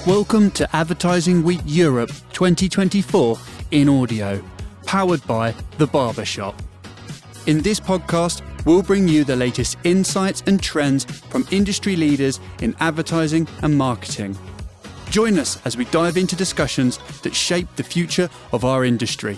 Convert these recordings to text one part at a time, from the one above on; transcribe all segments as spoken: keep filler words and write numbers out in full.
Welcome to Advertising Week Europe twenty twenty-four in audio, powered by The Barbershop. In this podcast, we'll bring you the latest insights and trends from industry leaders in advertising and marketing. Join us as we dive into discussions that shape the future of our industry.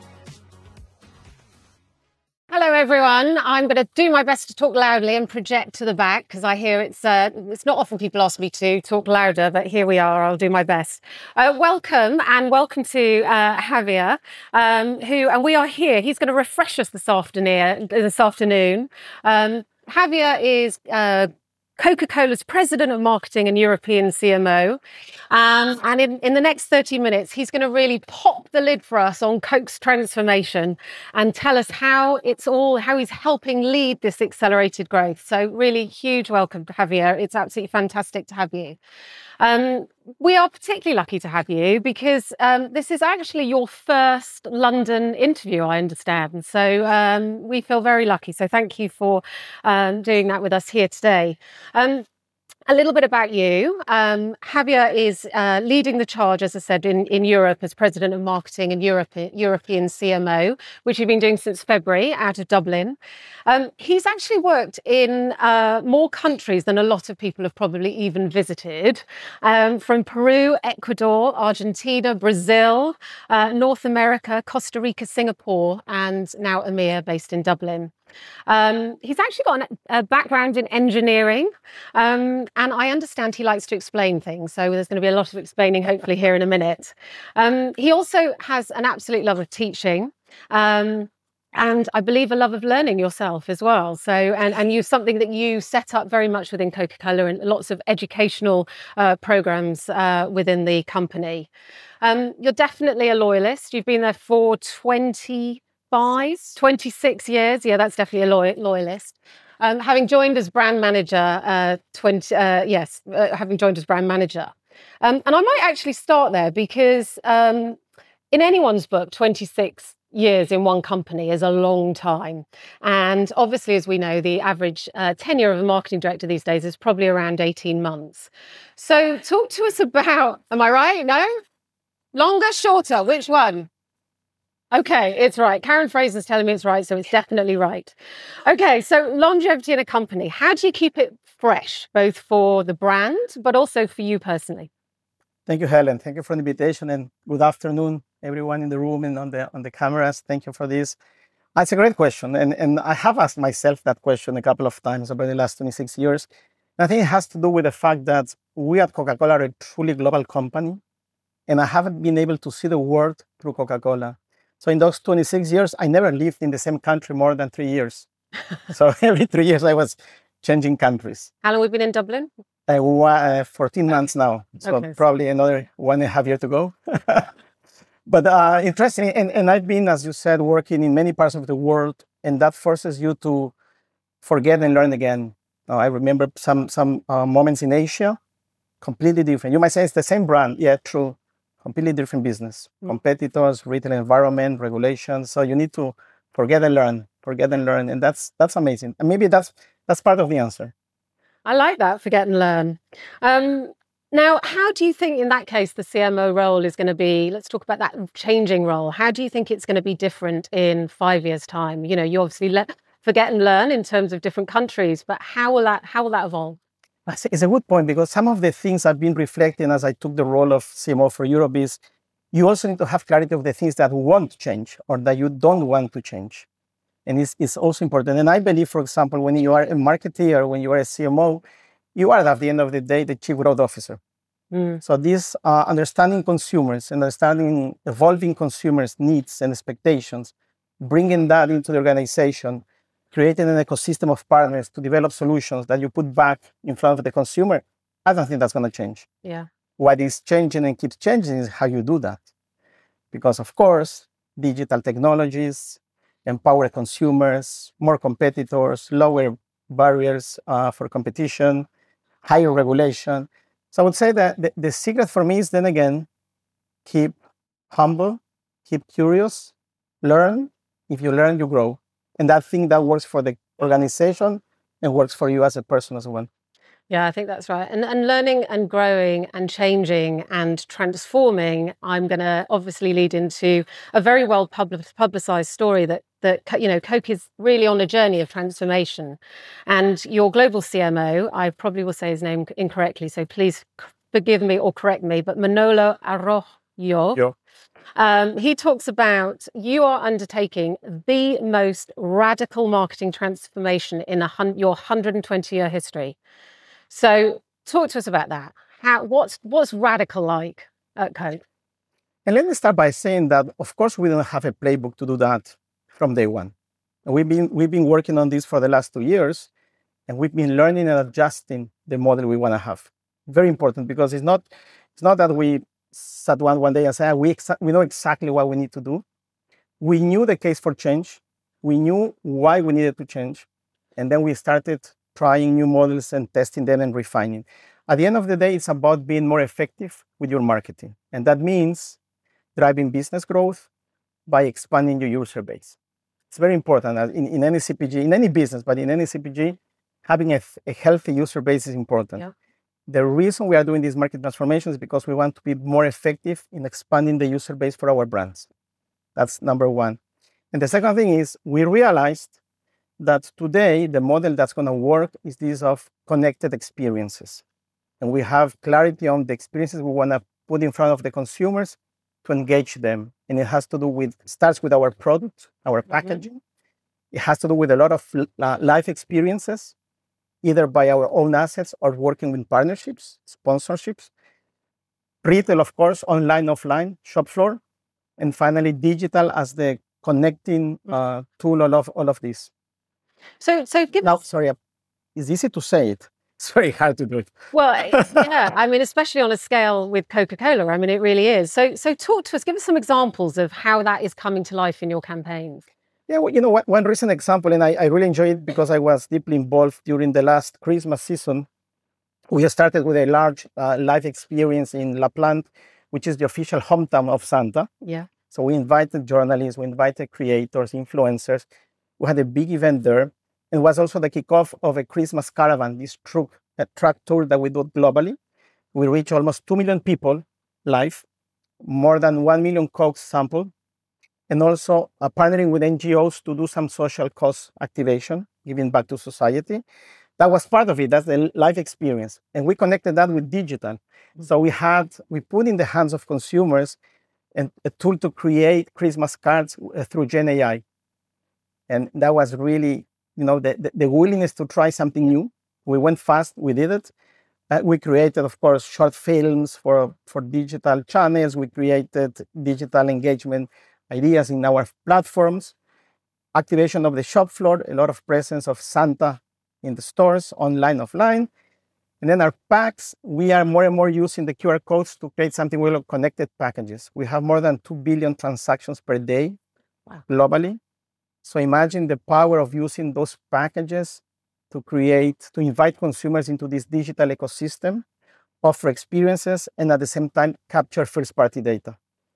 Hello everyone, I'm going to do my best to talk loudly and project to the back because I hear it's uh, it's not often people ask me to talk louder, but here we are, I'll do my best. Uh, welcome and welcome to uh, Javier, um, who, and we are here, he's going to refresh us this afternoon. This afternoon. Um, Javier is uh, Coca-Cola's President of Marketing and European C M O. Um, and in, in the next thirty minutes, he's going to really pop the lid for us on Coke's transformation and tell us how it's all, how he's helping lead this accelerated growth. So really huge welcome to Javier. It's absolutely fantastic to have you. Um, we are particularly lucky to have you because um, this is actually your first London interview, I understand. So um, we feel very lucky. So thank you for um, doing that with us here today. Um, A little bit about you. Um, Javier is uh, leading the charge, as I said, in, in Europe as President of Marketing and Europe, European C M O, which you've been doing since February out of Dublin. Um, he's actually worked in uh, more countries than a lot of people have probably even visited, um, from Peru, Ecuador, Argentina, Brazil, uh, North America, Costa Rica, Singapore, and now EMEA based in Dublin. Um, he's actually got an, a background in engineering, um, and I understand he likes to explain things. So there's going to be a lot of explaining, hopefully, here in a minute. Um, he also has an absolute love of teaching. Um, And I believe a love of learning yourself as well. So, and, and you something that you set up very much within Coca-Cola and lots of educational uh, programs uh, within the company. Um, you're definitely a loyalist. You've been there for twenty-five, twenty-six years. Yeah, that's definitely a loy- loyalist. Um, having joined as brand manager, uh, twenty, uh, yes, uh, having joined as brand manager. Um, and I might actually start there because um, in anyone's book, twenty-six years in one company is a long time. And obviously, as we know, the average uh, tenure of a marketing director these days is probably around eighteen months. So talk to us about, am I right? No? Longer, shorter, which one? Okay, it's right. Karen Fraser's telling me it's right, so it's definitely right. Okay, so longevity in a company. How do you keep it fresh, both for the brand, but also for you personally? Thank you, Helen. Thank you for the invitation, and good afternoon, everyone in the room and on the on the cameras. Thank you for this. It's a great question, and, and I have asked myself that question a couple of times over the last twenty-six years. And I think it has to do with the fact that we at Coca-Cola are a truly global company, and I haven't been able to see the world through Coca-Cola. So in those twenty-six years, I never lived in the same country more than three years. So every three years, I was changing countries. How long have we been in Dublin? Uh, uh, fourteen months now, so Okay. probably another one and a half year to go. But uh, interesting, and, and I've been, as you said, working in many parts of the world, and that forces you to forget and learn again. Uh, I remember some some uh, moments in Asia, completely different. You might say it's the same brand, yeah, true, completely different business, mm. competitors, retail environment, regulations. So you need to forget and learn, forget and learn, and that's that's amazing. And maybe that's that's part of the answer. I like that, forget and learn. Um, now, how do you think in that case the C M O role is going to be, let's talk about that changing role. How do you think it's going to be different in five years' time? You know, you obviously let, forget and learn in terms of different countries, but how will that, how will that evolve? It's a good point, because some of the things I've been reflecting as I took the role of C M O for Europe is you also need to have clarity of the things that want to change or that you don't want to change. And it's, it's also important. And I believe, for example, when you are a marketer, when you are a C M O, you are, at the end of the day, the chief growth officer. Mm. So this uh, understanding consumers, understanding evolving consumers' needs and expectations, bringing that into the organization, creating an ecosystem of partners to develop solutions that you put back in front of the consumer, I don't think that's going to change. Yeah. What is changing and keeps changing is how you do that. Because, of course, digital technologies empower consumers, more competitors, lower barriers uh, for competition, higher regulation. So I would say that the, the secret for me is, then again, keep humble, keep curious, learn. If you learn, you grow. And that thing that works for the organization and works for you as a person as well. Yeah, I think that's right. And and learning and growing and changing and transforming, I'm going to obviously lead into a very well public, publicized story that that you know Coke is really on a journey of transformation. And your global C M O, I probably will say his name incorrectly, so please forgive me or correct me, but Manolo Arroyo. Yeah. Um, he talks about you are undertaking the most radical marketing transformation in a hun- your one hundred twenty year history. So talk to us about that. How what's what's radical like at Coke? And let me start by saying that, of course, we don't have a playbook to do that from day one. We've been we've been working on this for the last two years, and we've been learning and adjusting the model we want to have. Very important, because it's not it's not that we sat one one day and said, ah, we exa- we know exactly what we need to do. We knew the case for change. We knew why we needed to change, and then we started trying new models and testing them and refining. At the end of the day, it's about being more effective with your marketing, and that means driving business growth by expanding your user base. It's very important in, in any C P G, in any business, but in any C P G, having a, a healthy user base is important. Yeah. The reason we are doing these market transformations is because we want to be more effective in expanding the user base for our brands. That's number one. And the second thing is we realized that today the model that's going to work is this of connected experiences. And we have clarity on the experiences we want to put in front of the consumers to engage them. And it has to do with, starts with our product, our packaging. Mm-hmm. It has to do with a lot of uh, life experiences, either by our own assets or working with partnerships, sponsorships. Retail, of course, online, offline, shop floor. And finally, digital as the connecting uh, tool, all of, all of this. So, so give now, us... sorry, it's easy to say it. It's very hard to do it. Well, yeah, I mean, especially on a scale with Coca-Cola, I mean, it really is. So, so talk to us, give us some examples of how that is coming to life in your campaigns. Yeah, well, you know, what, one recent example, and I, I really enjoyed it because I was deeply involved during the last Christmas season. We started with a large uh, live experience in La Plante, which is the official hometown of Santa. Yeah. So we invited journalists, we invited creators, influencers. We had a big event there. And it was also the kickoff of a Christmas caravan, this truck, a truck tour that we do globally. We reached almost two million people live, more than one million Coke sampled, and also uh, partnering with N G Os to do some social cause activation, giving back to society. That was part of it. That's the live experience. And we connected that with digital. Mm-hmm. So we had, we put in the hands of consumers and a tool to create Christmas cards uh, through Gen A I. And that was really, you know, the, the, the willingness to try something new. We went fast, we did it. Uh, we created, of course, short films for, for digital channels. We created digital engagement ideas in our platforms, activation of the shop floor, a lot of presence of Santa in the stores, online, offline. And then our packs, we are more and more using the Q R codes to create something we call connected packages. We have more than two billion transactions per day. Wow. Globally. So imagine the power of using those packages to create, to invite consumers into this digital ecosystem, offer experiences, and at the same time, capture first-party data.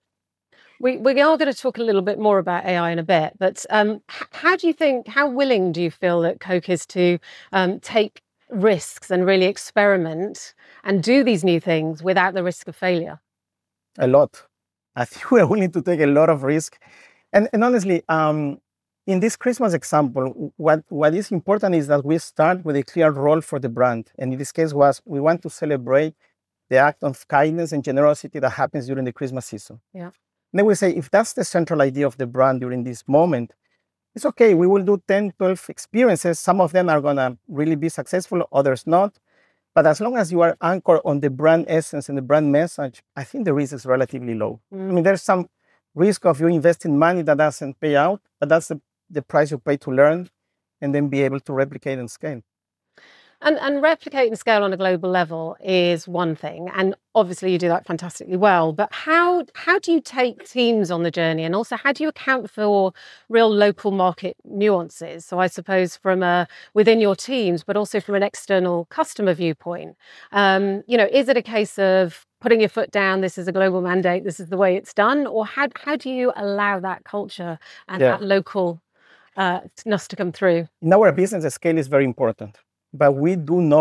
We, we are going to talk a little bit more about A I in a bit, but um, how do you think, how willing do you feel that Coke is to um, take risks and really experiment and do these new things without the risk of failure? A lot. I think we're willing to take a lot of risk. And, and honestly, um, in this Christmas example, what, what is important is that we start with a clear role for the brand. And in this case was, we want to celebrate the act of kindness and generosity that happens during the Christmas season. Yeah. And then we say, if that's the central idea of the brand during this moment, it's okay. We will do ten, twelve experiences. Some of them are going to really be successful, others not. But as long as you are anchored on the brand essence and the brand message, I think the risk is relatively low. Mm. I mean, there's some risk of you investing money that doesn't pay out, but that's the, the price you pay to learn and then be able to replicate and scale. And, and replicate and scale on a global level is one thing. And obviously you do that fantastically well. But how how do you take teams on the journey? And also, how do you account for real local market nuances? So I suppose from a, within your teams, but also from an external customer viewpoint. Um, you know, is it a case of putting your foot down, this is a global mandate, this is the way it's done? Or how, how do you allow that culture and yeah. that local uh, ness to come through? In our business, the scale is very important. But we do know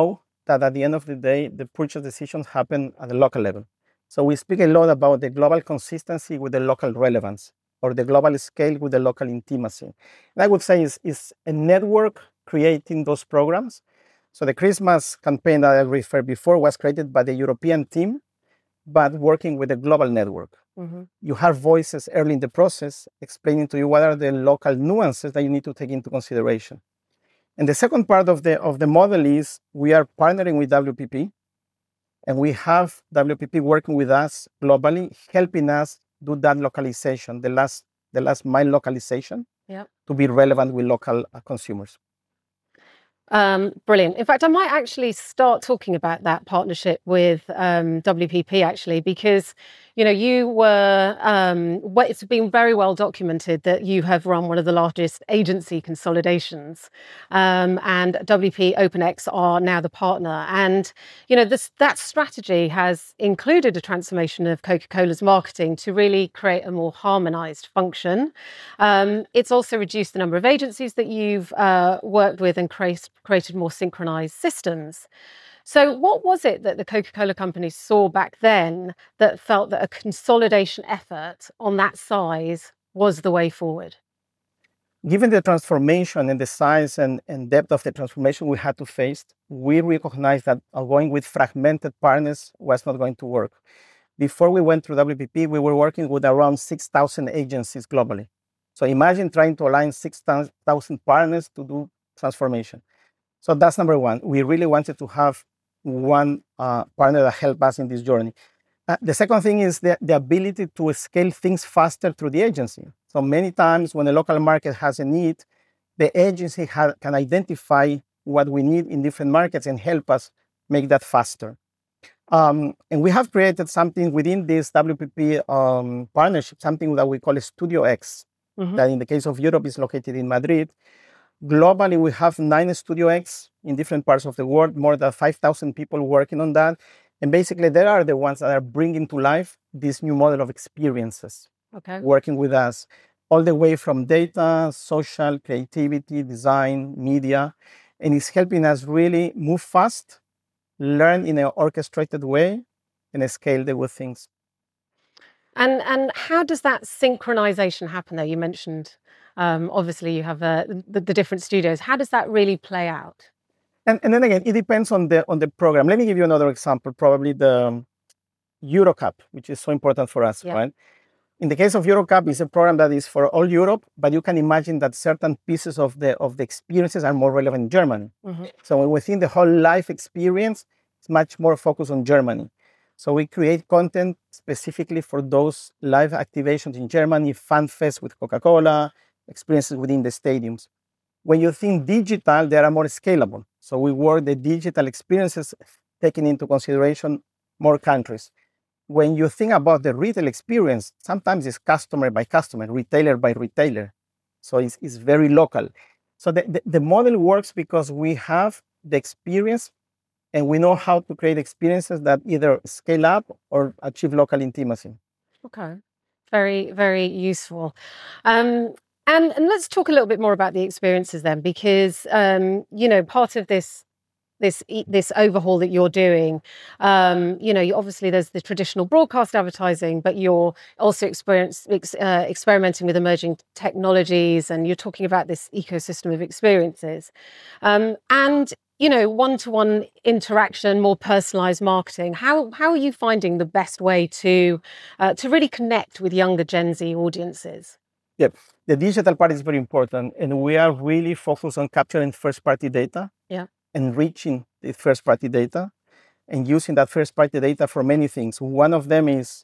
that at the end of the day, the purchase decisions happen at the local level. So we speak a lot about the global consistency with the local relevance, or the global scale with the local intimacy. And I would say is is a network creating those programs. So the Christmas campaign that I referred before was created by the European team, but working with a global network. Mm-hmm. You have voices early in the process explaining to you what are the local nuances that you need to take into consideration. And the second part of the of the model is we are partnering with W P P, and we have W P P working with us globally, helping us do that localization, the last the last mile localization, yep, to be relevant with local uh, consumers. Um, brilliant. In fact, I might actually start talking about that partnership with um, W P P, actually, because, you know, you were, um, well, it's been very well documented that you have run one of the largest agency consolidations, um, and W P P OpenX are now the partner. And, you know, this that strategy has included a transformation of Coca-Cola's marketing to really create a more harmonized function. Um, it's also reduced the number of agencies that you've uh, worked with and created created more synchronized systems. So what was it that the Coca-Cola company saw back then that felt that a consolidation effort on that size was the way forward? Given the transformation and the size and, and depth of the transformation we had to face, we recognized that going with fragmented partners was not going to work. Before we went through W P P, we were working with around six thousand agencies globally. So imagine trying to align six thousand partners to do transformation. So that's number one. We really wanted to have one uh, partner that helped us in this journey. Uh, the second thing is the, the ability to scale things faster through the agency. So many times when a local market has a need, the agency ha- can identify what we need in different markets and help us make that faster. Um, and we have created something within this W P P um, partnership, something that we call a Studio X, mm-hmm. that in the case of Europe is located in Madrid. Globally, we have nine Studio X in different parts of the world, more than five thousand people working on that. And basically, they are the ones that are bringing to life this new model of experiences, okay, working with us, all the way from data, social, creativity, design, media. And it's helping us really move fast, learn in an orchestrated way, and scale the good things. And, and how does that synchronization happen there? You mentioned, um, obviously, you have uh, the, the different studios. How does that really play out? And, and then again, it depends on the on the program. Let me give you another example, probably the um, EuroCup, which is so important for us, yeah. right? In the case of EuroCup, it's a program that is for all Europe, but you can imagine that certain pieces of the of the experiences are more relevant in Germany. Mm-hmm. So within the whole life experience, it's much more focused on Germany. So we create content specifically for those live activations in Germany, Fan Fest with Coca-Cola, experiences within the stadiums. When you think digital, they are more scalable. So we work the digital experiences, taking into consideration more countries. When you think about the retail experience, sometimes it's customer by customer, retailer by retailer. So it's, it's very local. So the, the, the model works because we have the experience and we know how to create experiences that either scale up or achieve local intimacy. Okay, very, very useful. Um, and, and let's talk a little bit more about the experiences then, because, um, you know, part of this this this overhaul that you're doing, um, you know, you, obviously there's the traditional broadcast advertising, but you're also experience, ex, uh, experimenting with emerging technologies, and you're talking about this ecosystem of experiences. Um, and, you know, one-to-one interaction, more personalized marketing. How how are you finding the best way to uh, to really connect with younger Gen Z audiences? Yeah, the digital part is very important, and we are really focused on capturing first-party data. Yeah. Enriching the first-party data and using that first-party data for many things. One of them is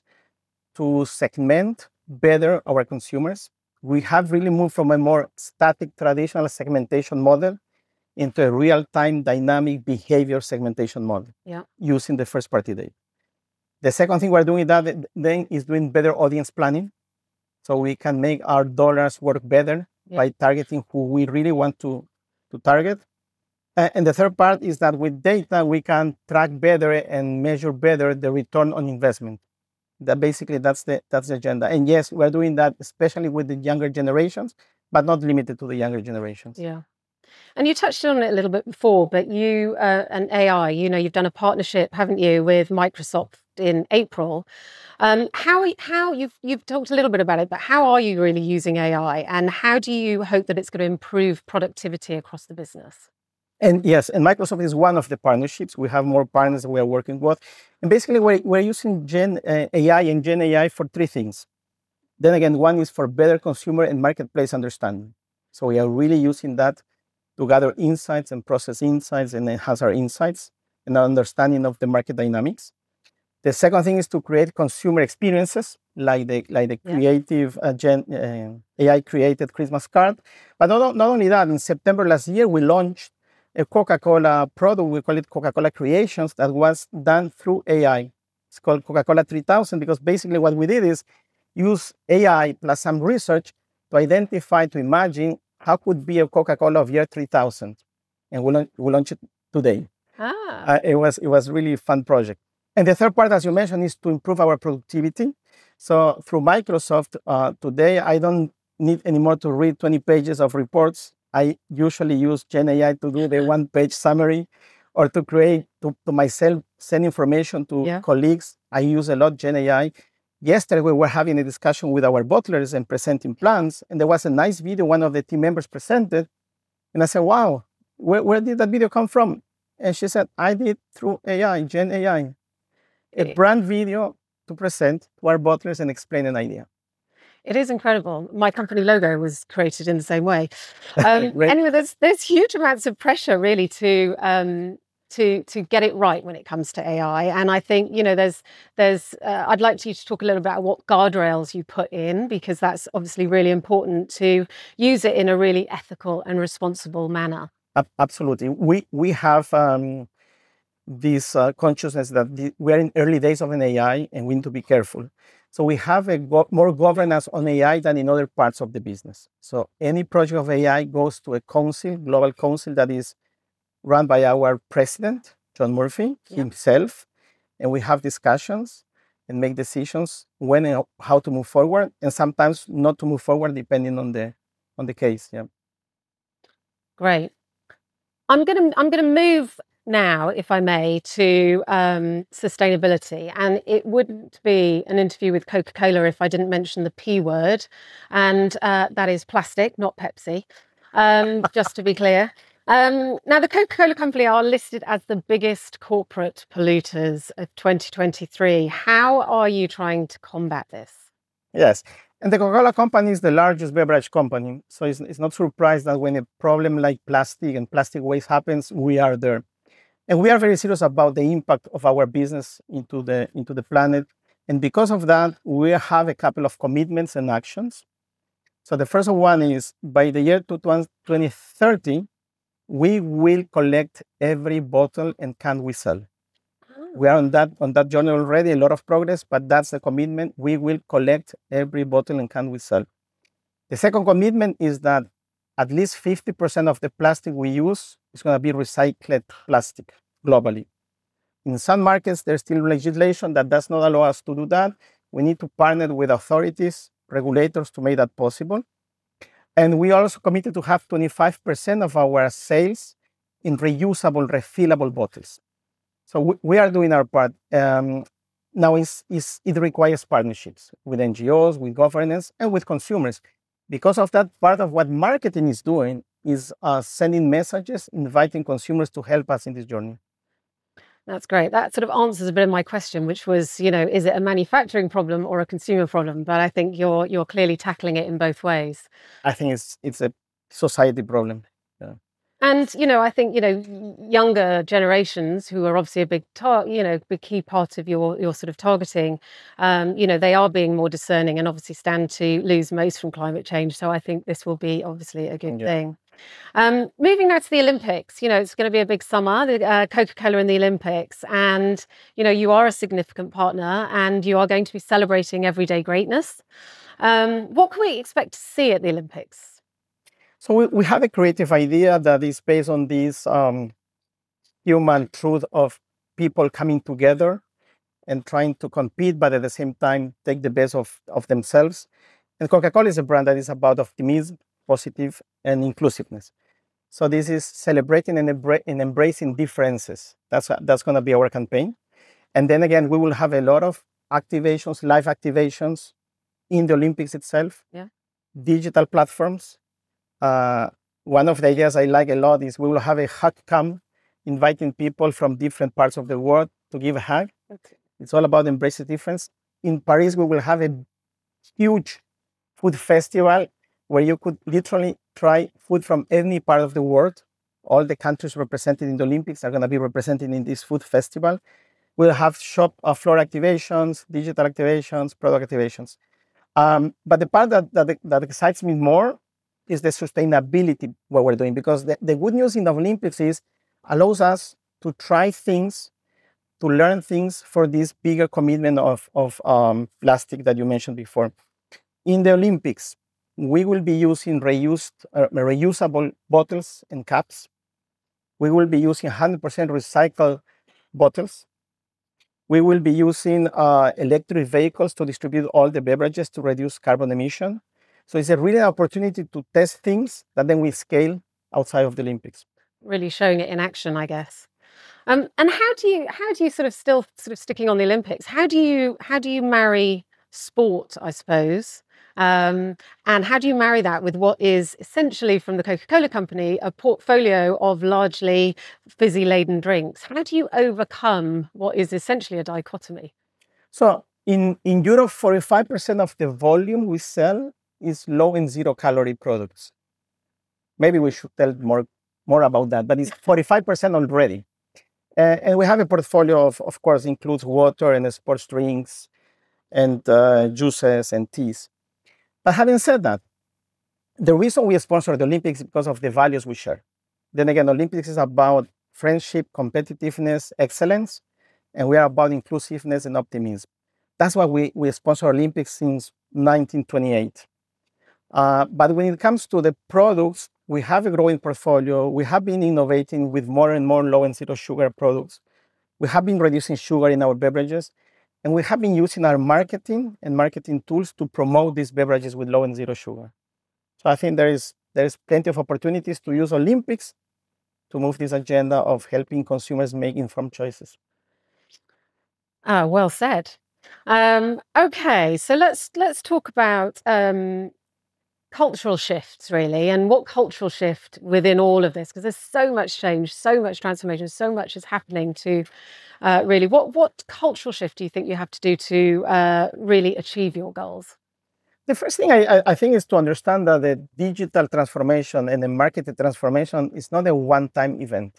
to segment better our consumers. We have really moved from a more static traditional segmentation model into a real-time dynamic behavior segmentation model, yeah, using the first-party data. The second thing we're doing that then is doing better audience planning, so we can make our dollars work better, yeah, by targeting who we really want to, to target. And the third part is that with data, we can track better and measure better the return on investment. That basically, that's the that's the agenda. And yes, we're doing that, especially with the younger generations, but not limited to the younger generations. Yeah. And you touched on it a little bit before, but you uh, and A I, you know, you've done a partnership, haven't you, with Microsoft in April. Um, how how you've you've talked a little bit about it, but how are you really using A I, and how do you hope that it's going to improve productivity across the business? And yes, and Microsoft is one of the partnerships. We have more partners that we are working with. And basically, we're, we're using Gen uh, A I and Gen A I for three things. Then again, one is for better consumer and marketplace understanding. So we are really using that to gather insights and process insights and enhance our insights and our understanding of the market dynamics. The second thing is to create consumer experiences like the like the Yeah. creative uh, Gen, uh, A I created Christmas card. But not, not only that, in September last year, we launched a Coca-Cola product. We call it Coca-Cola Creations that was done through A I. It's called Coca-Cola three thousand because basically what we did is use A I plus some research to identify, to imagine how could be a Coca-Cola of year three thousand. And we, launch, we launched it today. Ah. Uh, it was it was really a fun project. And the third part, as you mentioned, is to improve our productivity. So through Microsoft, uh, today I don't need anymore to read twenty pages of reports. I usually use Gen A I to do the one-page summary or to create, to, to myself, send information to Yeah. colleagues. I use a lot Gen A I. Yesterday, we were having a discussion with our bottlers and presenting plans, and there was a nice video one of the team members presented. And I said, wow, where, where did that video come from? And she said, I did through A I, Gen A I, a Eh. brand video to present to our bottlers and explain an idea. It is incredible. My company logo was created in the same way. Um, Great. anyway, there's there's huge amounts of pressure really to um, to to get it right when it comes to A I, and I think you know there's there's uh, I'd like you to talk a little about what guardrails you put in because that's obviously really important to use it in a really ethical and responsible manner. Ab- Absolutely. We we have um, this uh, consciousness that the, we are in early days of an A I and we need to be careful. So we have a go- more governance on A I than in other parts of the business. So any project of A I goes to a council, global council that is run by our president, John Murphy, Yeah. himself, and we have discussions and make decisions when and how to move forward, and sometimes not to move forward depending on the on the case. Yeah. Great. I'm gonna I'm gonna move now, if I may, to um, sustainability, and it wouldn't be an interview with Coca-Cola if I didn't mention the P word, and uh, that is plastic, not Pepsi. Um, just to be clear. Um, now, the Coca-Cola Company are listed as the biggest corporate polluters of twenty twenty-three. How are you trying to combat this? Yes. And the Coca-Cola Company is the largest beverage company. So it's, it's not surprised that when a problem like plastic and plastic waste happens, we are there. And we are very serious about the impact of our business into the, into the planet. And because of that, we have a couple of commitments and actions. So the first one is by the year twenty thirty, we will collect every bottle and can we sell. We are on that on that journey already, a lot of progress, but that's the commitment. We will collect every bottle and can we sell. The second commitment is that at least fifty percent of the plastic we use is going to be recycled plastic globally. In some markets, there's still legislation that does not allow us to do that. We need to partner with authorities, regulators to make that possible. And we also committed to have twenty-five percent of our sales in reusable, refillable bottles. So we, we are doing our part. Um, now it's, it's, it requires partnerships with N G Os, with governments, and with consumers. Because of that, part of what marketing is doing is uh, sending messages, inviting consumers to help us in this journey. That's great. That sort of answers a bit of my question, which was, you know, is it a manufacturing problem or a consumer problem? But I think you're you're clearly tackling it in both ways. I think it's it's a society problem. Yeah. And you know, I think you know younger generations who are obviously a big, tar- you know, big key part of your your sort of targeting. Um, you know, they are being more discerning and obviously stand to lose most from climate change. So I think this will be obviously a good Yeah. thing. Um, moving now to the Olympics, you know, it's going to be a big summer, the uh, Coca-Cola in the Olympics, and you know, you are a significant partner, and you are going to be celebrating everyday greatness. Um, what can we expect to see at the Olympics? So we, we have a creative idea that is based on this um, human truth of people coming together and trying to compete, but at the same time take the best of, of themselves. And Coca-Cola is a brand that is about optimism, positive, and inclusiveness. So this is celebrating and, embra- and embracing differences. That's that's going to be our campaign. And then again, we will have a lot of activations, live activations in the Olympics itself. Yeah. Digital platforms. Uh, one of the ideas I like a lot is we will have a hug cam, inviting people from different parts of the world to give a hug. Okay. It's all about embracing difference. In Paris, we will have a huge food festival where you could literally try food from any part of the world. All the countries represented in the Olympics are going to be represented in this food festival. We'll have shop uh, floor activations, digital activations, product activations. Um, but the part that, that, that excites me more is the sustainability what we're doing, because the, the good news in the Olympics is allows us to try things, to learn things for this bigger commitment of, of um, plastic that you mentioned before. In the Olympics, we will be using reused, uh, reusable bottles and caps. We will be using one hundred percent recycled bottles. We will be using uh, electric vehicles to distribute all the beverages to reduce carbon emission. So it's a really opportunity to test things that then we scale outside of the Olympics. Really showing it in action, I guess. Um, and how do you how do you sort of still sort of sticking on the Olympics? How do you how do you marry sport, I suppose, um, and how do you marry that with what is essentially from the Coca-Cola company a portfolio of largely fizzy-laden drinks? How do you overcome what is essentially a dichotomy? So in in Europe, forty-five percent of the volume we sell is low and zero calorie products. Maybe we should tell more more about that, but it's forty-five percent already. Uh, and we have a portfolio of, of course, includes water and sports drinks and uh, juices and teas. But having said that, the reason we sponsor the Olympics is because of the values we share. Then again, the Olympics is about friendship, competitiveness, excellence, and we are about inclusiveness and optimism. That's why we, we sponsor Olympics since nineteen twenty-eight. Uh, but when it comes to the products, we have a growing portfolio. We have been innovating with more and more low and zero sugar products. We have been reducing sugar in our beverages. And we have been using our marketing and marketing tools to promote these beverages with low and zero sugar. So I think there is, there is plenty of opportunities to use Olympics to move this agenda of helping consumers make informed choices. Ah, well said. Um, okay, so let's let's talk about um, cultural shifts, really, and what cultural shift within all of this, because there's so much change, so much transformation, so much is happening to uh, really, what, what cultural shift do you think you have to do to uh, really achieve your goals? The first thing I, I think is to understand that the digital transformation and the marketing transformation is not a one-time event.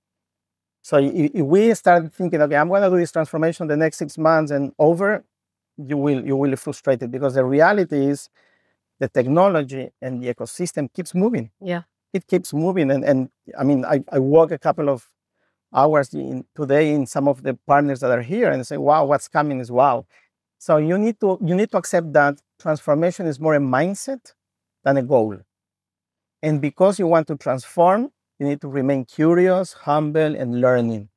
So if, if we start thinking, okay, I'm going to do this transformation the next six months and over, you will you will be frustrated, because the reality is the technology and the ecosystem keeps moving. Yeah, it keeps moving, and and I mean, I, I walk a couple of hours in, today in some of the partners that are here and say, wow, what's coming is wow. So you need to you need to accept that transformation is more a mindset than a goal. And because you want to transform, you need to remain curious, humble, and learning.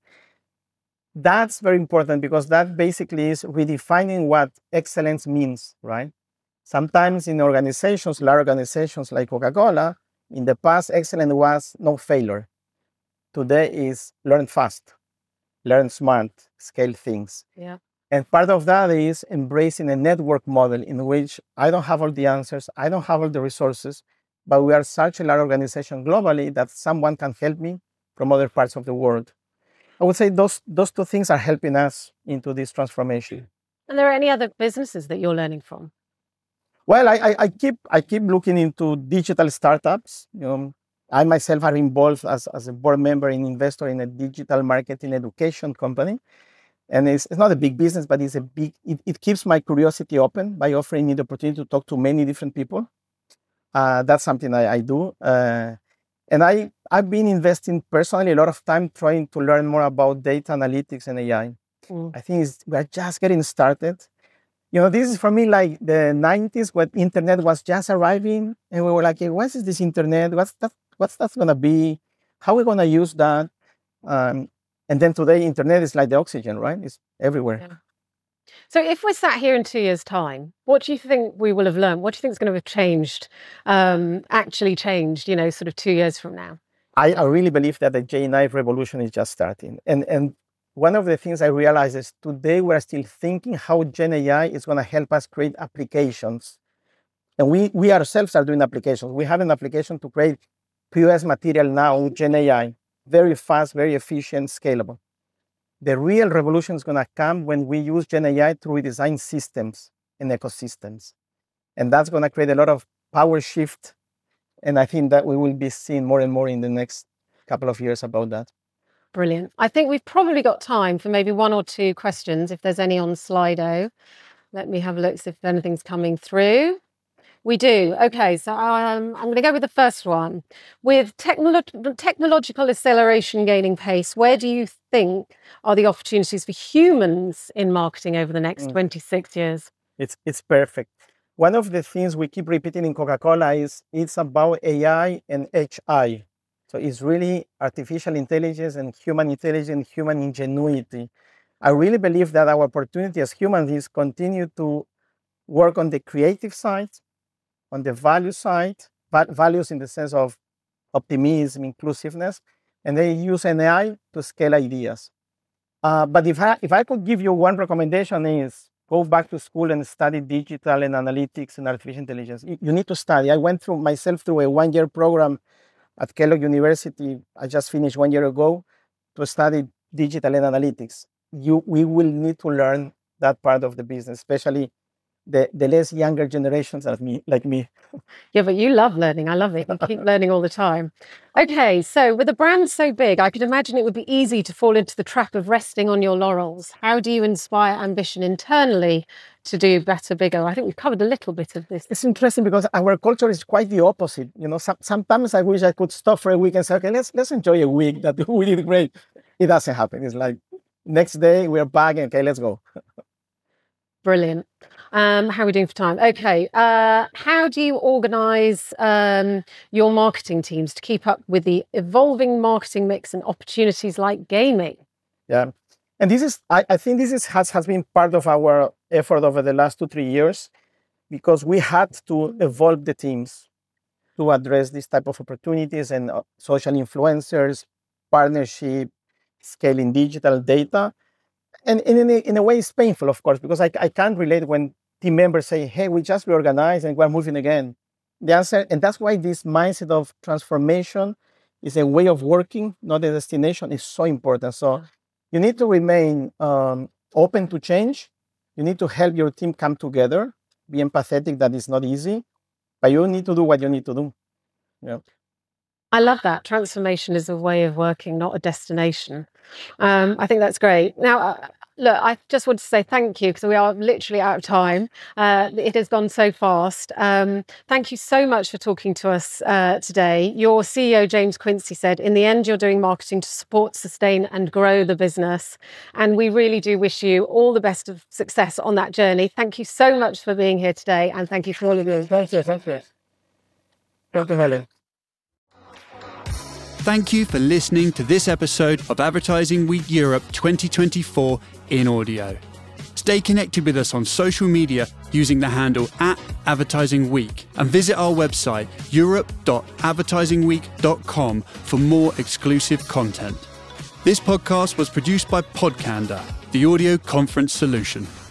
That's very important, because that basically is redefining what excellence means, right? Sometimes in organizations, large organizations like Coca-Cola, in the past, excellence was no failure. Today is learn fast, learn smart, scale things. yeah. And part of that is embracing a network model in which I don't have all the answers, I don't have all the resources, but we are such a large organization globally that someone can help me from other parts of the world. I would say those, those two things are helping us into this transformation. And there are any other businesses that you're learning from? Well, I, I, I keep I keep looking into digital startups. You know, I myself are involved as, as a board member and investor in a digital marketing education company. And it's, it's not a big business, but it's a big, it, it keeps my curiosity open by offering me the opportunity to talk to many different people. Uh, that's something I, I do. Uh, and I, I've been investing personally a lot of time trying to learn more about data analytics and A I. Mm. I think it's, we're just getting started. You know, this is for me like the nineties when internet was just arriving, and we were like, hey, what is this internet? What's that? What's that going to be? How are we going to use that? Um, and then today, internet is like the oxygen, right? It's everywhere. Yeah. So if we're sat here in two years' time, what do you think we will have learned? What do you think is going to have changed, um, actually changed, you know, sort of two years from now? I, I really believe that the Gen A I revolution is just starting. And, and one of the things I realize is today we're still thinking how Gen A I is going to help us create applications. And we, we ourselves are doing applications. We have an application to create P O S material now, Gen A I, very fast, very efficient, scalable. The real revolution is going to come when we use Gen A I to redesign systems and ecosystems. And that's going to create a lot of power shift. And I think that we will be seeing more and more in the next couple of years about that. Brilliant. I think we've probably got time for maybe one or two questions, if there's any on Slido. Let me have a look, see if anything's coming through. We do. Okay, so um, I'm going to go with the first one. With technolo- technological acceleration gaining pace, where do you think are the opportunities for humans in marketing over the next mm. twenty-six years? It's it's perfect. One of the things we keep repeating in Coca-Cola is it's about A I and H I. So it's really artificial intelligence and human intelligence, human ingenuity. I really believe that our opportunity as humans is continue to work on the creative side, on the value side, values in the sense of optimism, inclusiveness, and they use an A I to scale ideas. Uh, but if I, if I could give you one recommendation is go back to school and study digital and analytics and artificial intelligence. You need to study. I went through myself through a one-year program at Kellogg University. I just finished one year ago to study digital and analytics. You, we will need to learn that part of the business, especially the, the less younger generations like me, like me. Yeah, but you love learning. I love it. You keep learning all the time. Okay, so with a brand so big, I could imagine it would be easy to fall into the trap of resting on your laurels. How do you inspire ambition internally to do better, bigger? I think we've covered a little bit of this. It's interesting because our culture is quite the opposite. You know, some, sometimes I wish I could stop for a week and say, okay, let's let's enjoy a week that we did great. It doesn't happen. It's like next day we're back and okay, let's go. Brilliant. Um, how are we doing for time? Okay. Uh, how do you organise um, your marketing teams to keep up with the evolving marketing mix and opportunities like gaming? Yeah. And this is, I, I think this is, has, has been part of our effort over the last two, three years, because we had to evolve the teams to address this type of opportunities and uh, social influencers, partnership, scaling digital data. And in a, in a way, it's painful, of course, because I, I can't relate when team members say, hey, we just reorganized and we're moving again. The answer, and that's why this mindset of transformation is a way of working, not a destination, is so important. So you need to remain um, open to change. You need to help your team come together, be empathetic. That is not easy, but you need to do what you need to do. Yeah. I love that. Transformation is a way of working, not a destination. Um, I think that's great. Now, uh, look, I just want to say thank you because we are literally out of time. Uh, it has gone so fast. Um, thank you so much for talking to us uh, today. Your C E O, James Quincey, said, in the end, you're doing marketing to support, sustain and grow the business. And we really do wish you all the best of success on that journey. Thank you so much for being here today. And thank you for all of you. Thank you. Thank you. Thank you, Helen. Thank you for listening to this episode of Advertising Week Europe twenty twenty-four in audio. Stay connected with us on social media using the handle at Advertising Week and visit our website europe dot advertising week dot com for more exclusive content. This podcast was produced by Podcanda, the audio conference solution.